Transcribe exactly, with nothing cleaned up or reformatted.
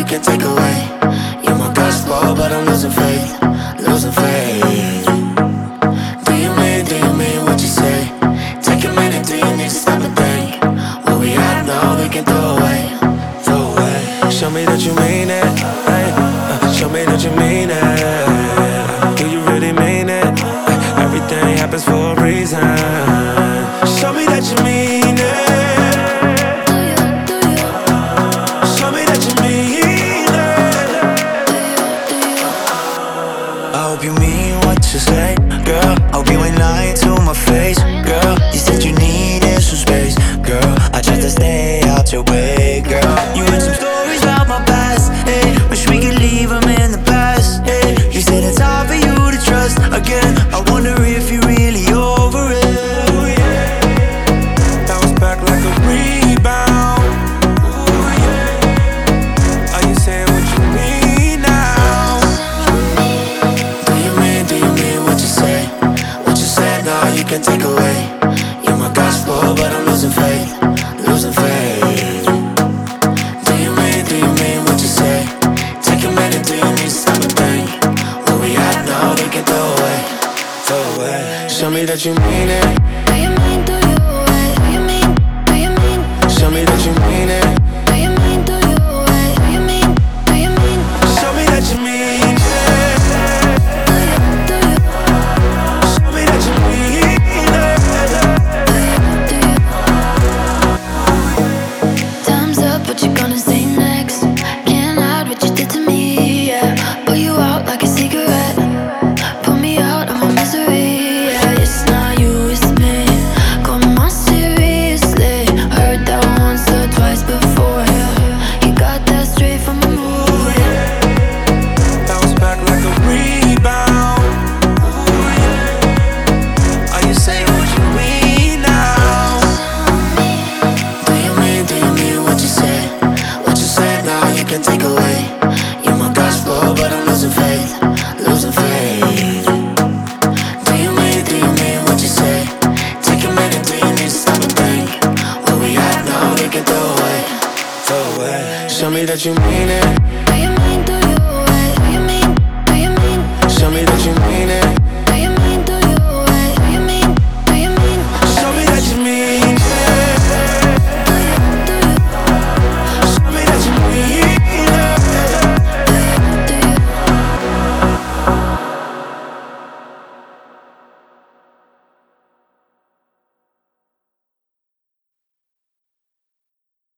can take away. You're my gospel, but I'm losing faith, losing faith. Do you mean, do you mean what you say? Take a minute, do you need to stop and think? What we have now, we can throw away, throw away. Show me that you mean it, hey. uh, Show me that you mean it. Do you really mean it? Uh, everything happens for a reason. Show me that you mean it. Show me that you mean it. I hope you mean what you say, girl. I hope you ain't lying to my face, girl. You said you needed some space, girl. I tried to stay out your way, girl. You had some stories about my past, hey. Wish we could leave them in the past, hey. You said it's hard for you to trust again. I wonder if you're really over it. Ooh, yeah. Bounce back like a rebound. Ooh, yeah. Are you saying what you mean now? Do you mean, do you mean what you say? What you said now you can take away. You're my gospel, but I'm losing faith, losing faith. Do you mean, do you mean what you say? Take a minute, do you need to stop and think? What we have now, we can throw away, throw away. Show me that you mean it. Do you mean, do you, do you mean, do you mean? Show me that you mean it. Do you mean, do you, do you mean, do you mean? Show me that you mean it. Do you, do you, Show me that you mean it. do you, do you? Time's up, what you gonna say next? Can't hide what you did to me, yeah. Pull you out like a cigarette. Pull me out of my misery, yeah. It's not you, it's me. Come on, seriously. Heard that once or twice before, yeah. You got that straight from a movie. Bounce back like a rebound. Ooh, yeah. Are you saying what you mean now? Do you mean, do you mean what you say? What you said now you can take away. You're my gospel, but I'm losing faith, losing faith. Do you mean, do you mean what you say? Take a minute, do you need to stop and think? What we have now, we can throw away, throw away. Show me that you mean it. Do you mean, do you, do you mean, do you mean? Show me that you